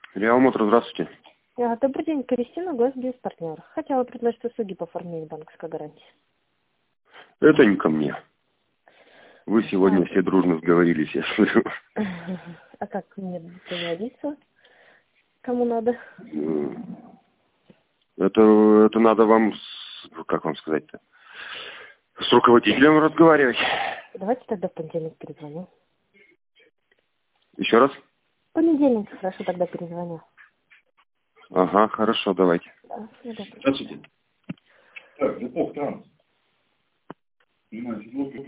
Реал Мотор, здравствуйте. Добрый день, Кристина, Госбизнес-партнер. Хотела предложить услуги по оформлению банковской гарантии. Это не ко мне. Вы сегодня все дружно сговорились, я слышу. А как мне договориться? Кому надо? Это надо вам, как вам сказать-то, с руководителем разговаривать. Давайте тогда в понедельник перезвоню. Еще раз? В понедельник, хорошо, тогда перезвоню. Ага, хорошо, давайте. Да, всего доброго. Здравствуйте. Так, Депов Транс. Понимаете,